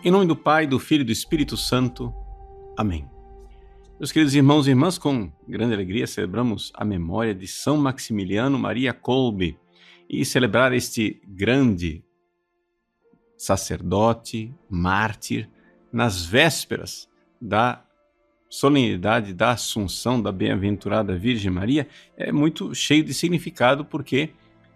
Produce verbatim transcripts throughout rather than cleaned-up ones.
Em nome do Pai, do Filho e do Espírito Santo. Amém. Meus queridos irmãos e irmãs, com grande alegria celebramos a memória de São Maximiliano Maria Kolbe e celebrar este grande sacerdote, mártir, nas vésperas da solenidade da Assunção da Bem-aventurada Virgem Maria é muito cheio de significado, porque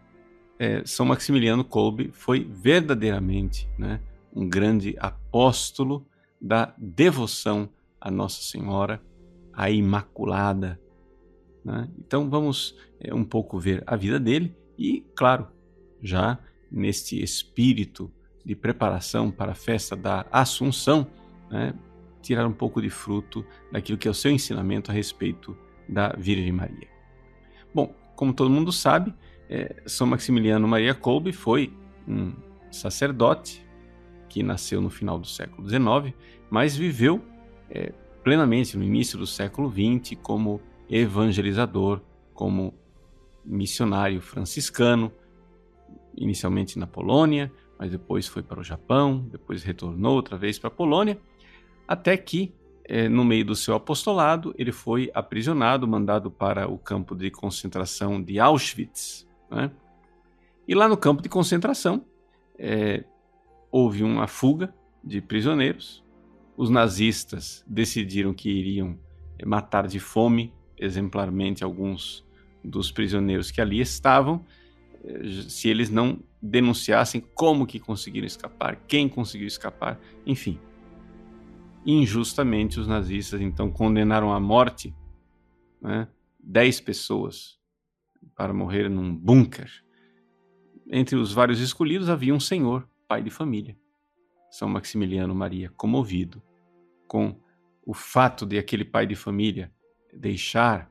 é, São Maximiliano Kolbe foi verdadeiramente, né, um grande apóstolo da devoção a Nossa Senhora, a Imaculada, né? Então vamos é, um pouco ver a vida dele e, claro, já neste espírito de preparação para a festa da Assunção, né, tirar um pouco de fruto daquilo que é o seu ensinamento a respeito da Virgem Maria. Bom, como todo mundo sabe, é, São Maximiliano Maria Kolbe foi um sacerdote que nasceu no final do século dezenove, mas viveu é, plenamente no início do século vinte como evangelizador, como missionário franciscano, inicialmente na Polônia, mas depois foi para o Japão, depois retornou outra vez para a Polônia, até que, é, no meio do seu apostolado, ele foi aprisionado, mandado para o campo de concentração de Auschwitz, né? E lá no campo de concentração, é, houve uma fuga de prisioneiros. Os nazistas decidiram que iriam matar de fome exemplarmente alguns dos prisioneiros que ali estavam, se eles não denunciassem como que conseguiram escapar, quem conseguiu escapar, enfim. Injustamente os nazistas então condenaram à morte, né, dez pessoas para morrer num bunker. Entre os vários escolhidos havia um senhor, pai de família, São Maximiliano Maria, comovido com o fato de aquele pai de família deixar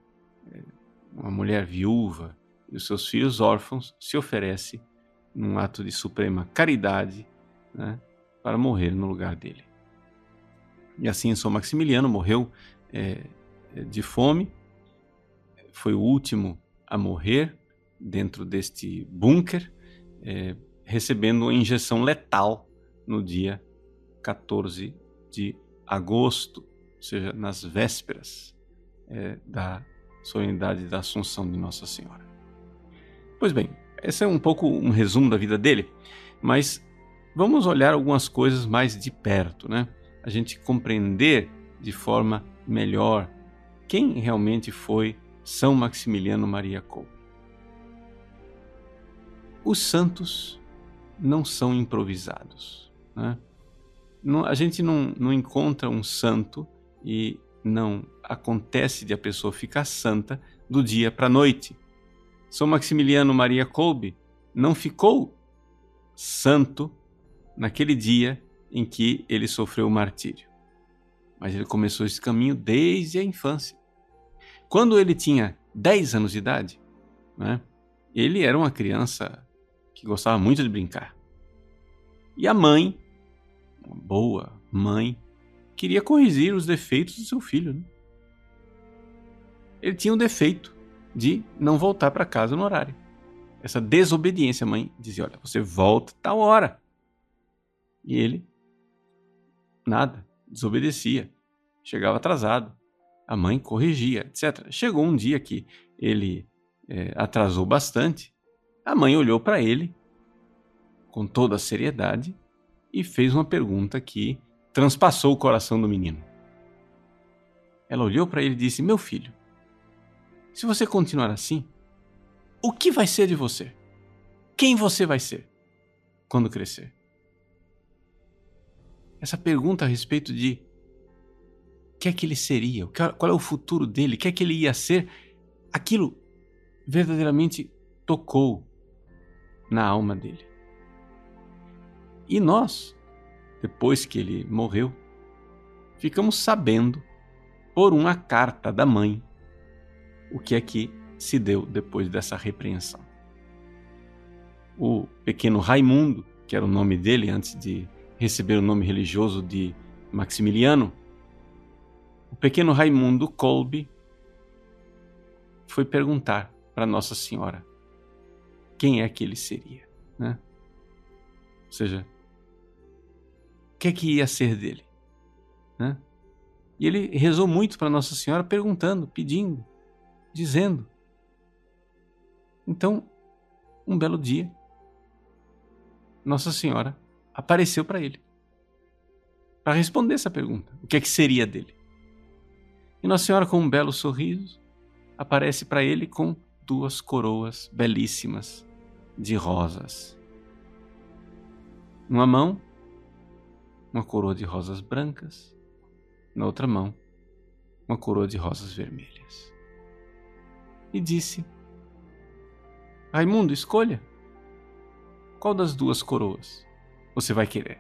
uma mulher viúva e os seus filhos órfãos, se oferece num ato de suprema caridade, né, para morrer no lugar dele. E assim São Maximiliano morreu é, de fome, foi o último a morrer dentro deste bunker, é, recebendo uma injeção letal no dia quatorze de agosto, ou seja, nas vésperas é, da solenidade da Assunção de Nossa Senhora. Pois bem, esse é um pouco um resumo da vida dele, mas vamos olhar algumas coisas mais de perto, né? A gente compreender de forma melhor quem realmente foi São Maximiliano Maria Kolbe. Os santos não são improvisados, né? Não, a gente não, não encontra um santo e não acontece de a pessoa ficar santa do dia para a noite. São Maximiliano Maria Kolbe não ficou santo naquele dia em que ele sofreu o martírio, mas ele começou esse caminho desde a infância. Quando ele tinha dez anos de idade, né, ele era uma criança que gostava muito de brincar. E a mãe, uma boa mãe, queria corrigir os defeitos do seu filho, né? Ele tinha o defeito de não voltar para casa no horário. Essa desobediência, a mãe dizia, olha, você volta tal hora. E ele, nada, desobedecia, chegava atrasado. A mãe corrigia, etcétera. Chegou um dia que ele é, atrasou bastante. A mãe olhou para ele com toda a seriedade e fez uma pergunta que transpassou o coração do menino. Ela olhou para ele e disse, meu filho, se você continuar assim, o que vai ser de você? Quem você vai ser quando crescer? Essa pergunta a respeito de o que é que ele seria, qual é o futuro dele, o que é que ele ia ser, aquilo verdadeiramente tocou na alma dele. E nós, depois que ele morreu, ficamos sabendo, por uma carta da mãe, o que é que se deu depois dessa repreensão. O pequeno Raimundo, que era o nome dele antes de receber o nome religioso de Maximiliano, o pequeno Raimundo Kolbe foi perguntar para Nossa Senhora quem é que ele seria, né? Ou seja, que é que ia ser dele? Né? E ele rezou muito para Nossa Senhora, perguntando, pedindo, dizendo. Então, um belo dia, Nossa Senhora apareceu para ele, para responder essa pergunta. O que é que seria dele? E Nossa Senhora, com um belo sorriso, aparece para ele com duas coroas belíssimas de rosas. Numa mão, uma coroa de rosas brancas. Na outra mão, uma coroa de rosas vermelhas. E disse: Raimundo, escolha. Qual das duas coroas você vai querer?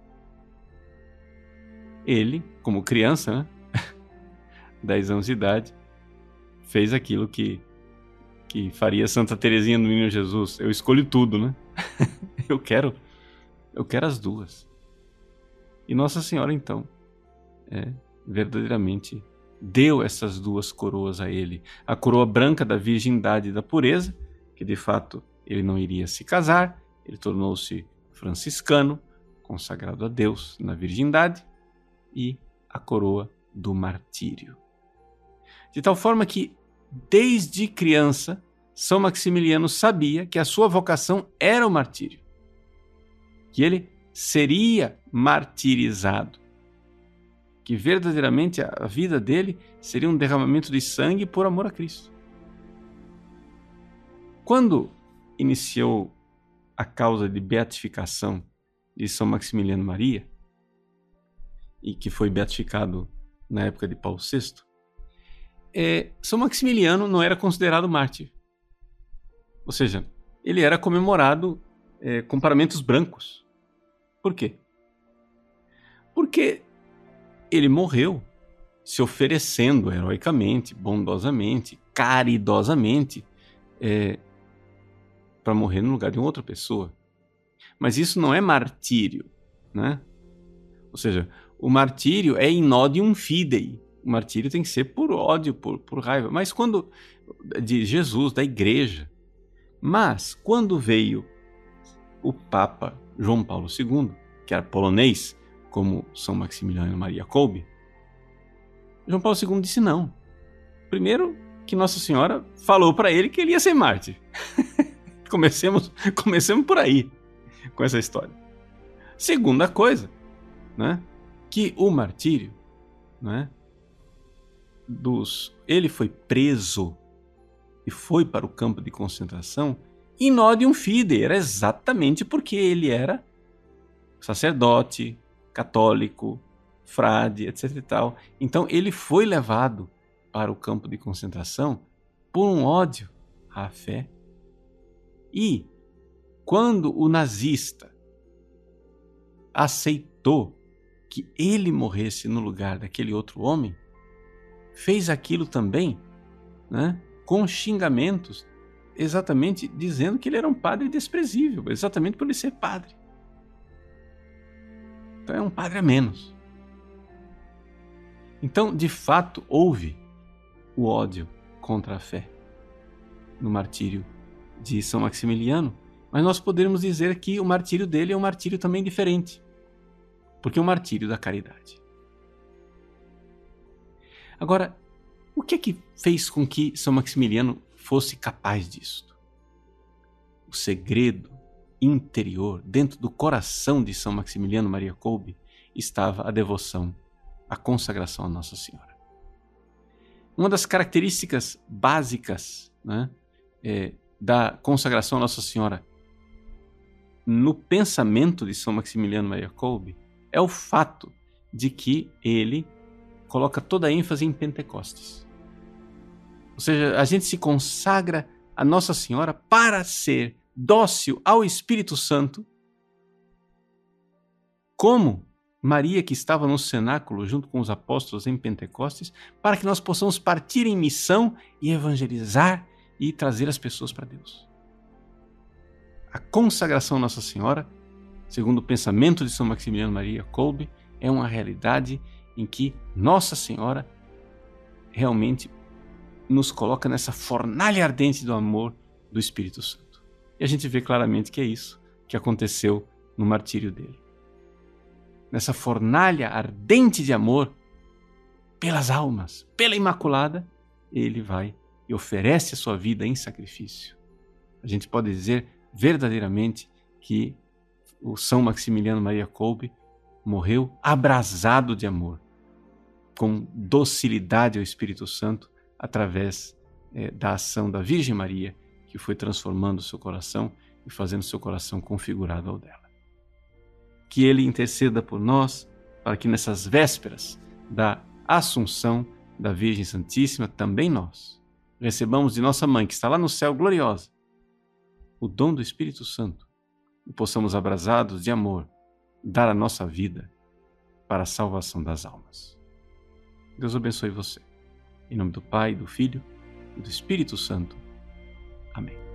Ele, como criança, né? dez anos de idade, fez aquilo que, que faria Santa Teresinha do Menino Jesus. Eu escolho tudo, né? eu quero, eu quero as duas. E Nossa Senhora, então, é, verdadeiramente deu essas duas coroas a ele. A coroa branca da virgindade e da pureza, que de fato ele não iria se casar, ele tornou-se franciscano, consagrado a Deus na virgindade, e a coroa do martírio. De tal forma que, desde criança, São Maximiliano sabia que a sua vocação era o martírio, que ele seria martirizado, que verdadeiramente a vida dele seria um derramamento de sangue por amor a Cristo. Quando iniciou a causa de beatificação de São Maximiliano Maria, e que foi beatificado na época de Paulo sexto, é, São Maximiliano não era considerado mártir. Ou seja, ele era comemorado é, com paramentos brancos. Por quê? Porque ele morreu se oferecendo heroicamente, bondosamente, caridosamente, é, para morrer no lugar de uma outra pessoa. Mas isso não é martírio, né? Ou seja, o martírio é in odium fidei. O martírio tem que ser por ódio, por, por raiva. Mas quando... de Jesus, da igreja. Mas quando veio o Papa João Paulo segundo, que era polonês, como São Maximiliano Maria Kolbe, João Paulo segundo disse não. Primeiro, que Nossa Senhora falou para ele que ele ia ser mártir. Comecemos, comecemos por aí, com essa história. Segunda coisa, né, que o martírio, né, dos, ele foi preso e foi para o campo de concentração in odium fidei, era exatamente porque ele era sacerdote, católico, frade, etc e tal. Então ele foi levado para o campo de concentração por um ódio à fé. E quando o nazista aceitou que ele morresse no lugar daquele outro homem, fez aquilo também, né, com xingamentos, exatamente dizendo que ele era um padre desprezível, exatamente por ele ser padre. Então é um padre a menos. Então, de fato, houve o ódio contra a fé no martírio de São Maximiliano, mas nós poderíamos dizer que o martírio dele é um martírio também diferente, porque é um martírio da caridade. Agora, o que é que fez com que São Maximiliano fosse capaz disso? O segredo interior, dentro do coração de São Maximiliano Maria Kolbe, estava a devoção, a consagração a Nossa Senhora. Uma das características básicas, né, é, da consagração a Nossa Senhora no pensamento de São Maximiliano Maria Kolbe é o fato de que ele coloca toda a ênfase em Pentecostes. Ou seja, a gente se consagra a Nossa Senhora para ser dócil ao Espírito Santo, como Maria, que estava no cenáculo junto com os apóstolos em Pentecostes, para que nós possamos partir em missão e evangelizar e trazer as pessoas para Deus. A consagração a Nossa Senhora, segundo o pensamento de São Maximiliano Maria Kolbe, é uma realidade em que Nossa Senhora realmente nos coloca nessa fornalha ardente do amor do Espírito Santo. E a gente vê claramente que é isso que aconteceu no martírio dele. nessa fornalha ardente de amor pelas almas, pela Imaculada, ele vai e oferece a sua vida em sacrifício. A gente pode dizer verdadeiramente que o São Maximiliano Maria Kolbe morreu abrasado de amor, com docilidade ao Espírito Santo, através eh, da ação da Virgem Maria, que foi transformando o seu coração e fazendo o seu coração configurado ao dela. Que ele interceda por nós, para que nessas vésperas da Assunção da Virgem Santíssima, também nós recebamos de nossa Mãe, que está lá no céu gloriosa, o dom do Espírito Santo, e possamos, abrasados de amor, dar a nossa vida para a salvação das almas. Deus abençoe você. Em nome do Pai, do Filho e do Espírito Santo. Amém.